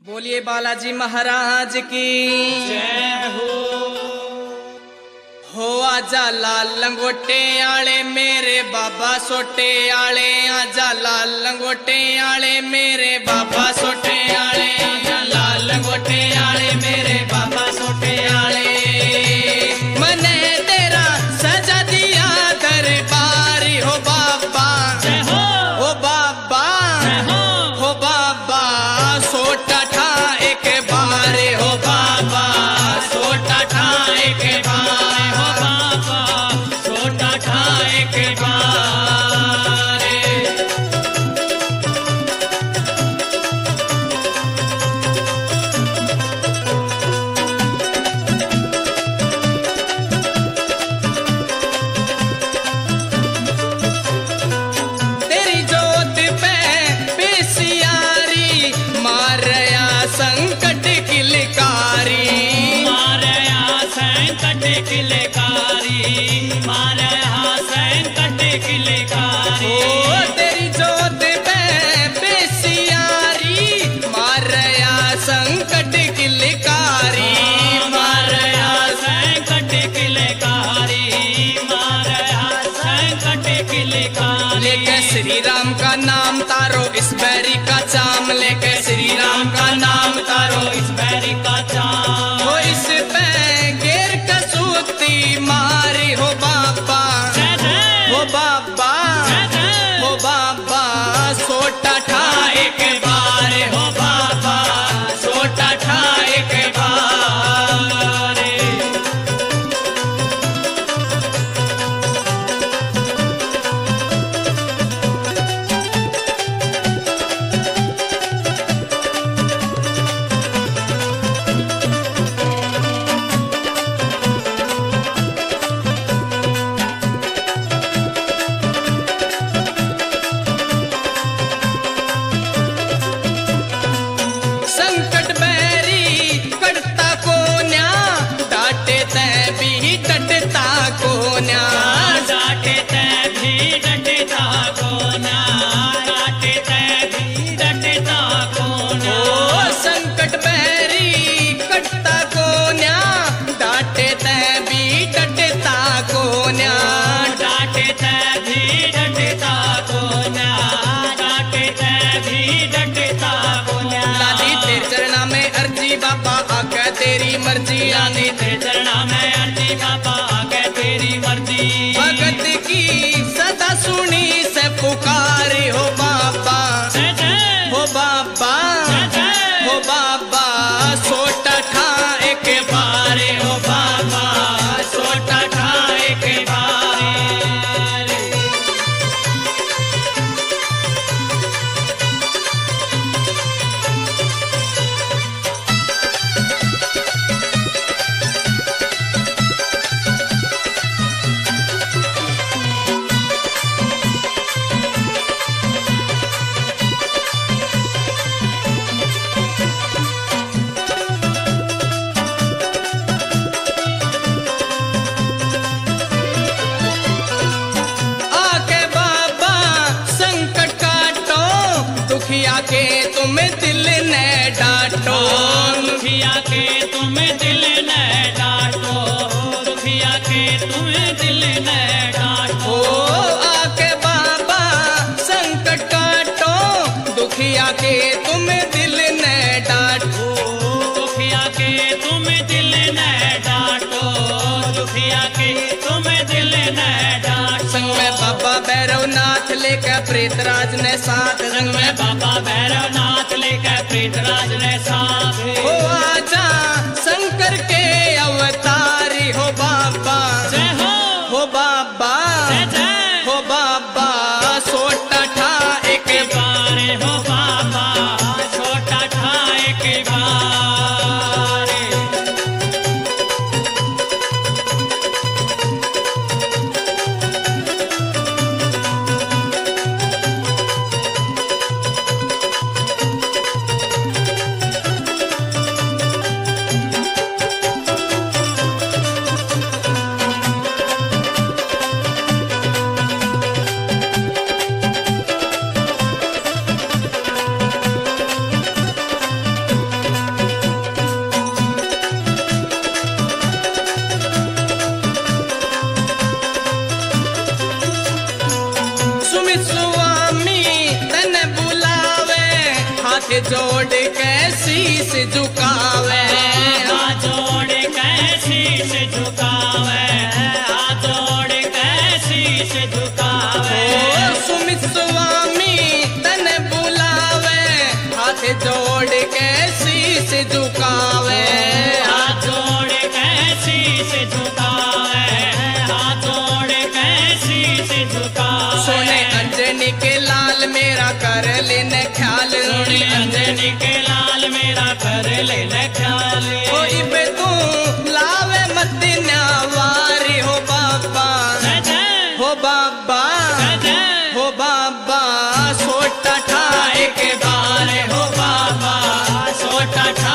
बोलिए बालाजी महाराज की जय हो। आजा लाल लंगोटे आले मेरे बाबा सोटे आले, आजा लाल लंगोटे आले मेरे बाबा सोटे आले, आजा लाल लंगोटे आले मेरे बाबा सोटे आले। मने तेरा सजा दिया दरबारी हो बाबा, जय हो, हो बाबा, जय हो, हो बाबा सोटा ठा एक बारे हो बाबा, सोटा ठा एक बारे हो बाबा छोटा था एक बारे। तेरी जोत पे बेसियारी मारया संकट की लिकारी, मारया संकट की लेकारी, मारया संकट की लेकारी। ओ तेरी जोत पे बेसियारी मारया संकट की लिकारी, मारया संकट की लेकारी, मारया संकट की लेकारी। लेके श्री राम का नाम तारो इस बैरी का चाम, लेके श्री राम का नाम तारो इस बैरी का चाँद हो इस पे गिर कसूती मारी हो बाबा, जय जय हो बाबा, जय जय हो बाबा सोटा ठा एक बार हो बाबा, सोटा ठा एक बार। संकट बैरी कटता को न्या, डांटे तै भी डटता को न्या। डाटे तै भी डटता कोना, डाटे तै भी डटता कोना। ओ संकट बैरी कटता को न्या, डांटे तै भी डटता को न्या। डाटे तै भी डटता कोना, डाटे तै भी डटता कोना। लादी तेरे चरणा में अर्जी बाबा आके तेरी मर्जी आनी, तेरे चरणा में अर्जी बाबा आगे तेरी मर्जी। भगत की सदा सुनी से पुकारी हो बाबा, जय जय हो बाबा, जय जय हो बाबा सोटा ठा एक बारे हो बाबा, सोटा ठा एक बारे। आके बाबा संकट काटो, दुखिया के तुम दिल ने डांटो। दुखिया के तुम दिल न डांटो, दुखिया के तुम दिल न डांटो। ओ आके बाबा संकट काटो, दुखिया के तुम दिल ने डांटो। दुखिया के तुम दिल न डांटो, दुखिया के तुम दिल न डांटो। संग में बाबा भैरवनाथ लेकर प्रेतराज ने साथ, संग में बाबा भैरवनाथ लेकर प्रीतराज ने साथ। हो आजा शंकर के अवतारी हो बाबा, जय हो, हो बाबा, जय जय हो बाबा सोटा ठा एक बारे हो बाबा, छोटा था एक बार। हाथ जोड़ के शीश झुकावे, हाथ जोड़ के शीश झुकावे, हाथ जोड़ के शीश झुकावे। ओ सुमित स्वामी तने बुलावे, हाथ जोड़ के शीश झुकावे, हाथ जोड़ के शीश झुकावे, हाथ जोड़ के शीश झुकावे। सोने अंजनी के लाल मेरा कर लेने ख्याल, सोने अंजनी के लाल मेरा कर लेने ख्याल। ओ इबे तू लावे मत न्यावारी हो बाबा, हो बाबा, हो बाबा, सोटा ठाए के बारे हो बाबा, सोटा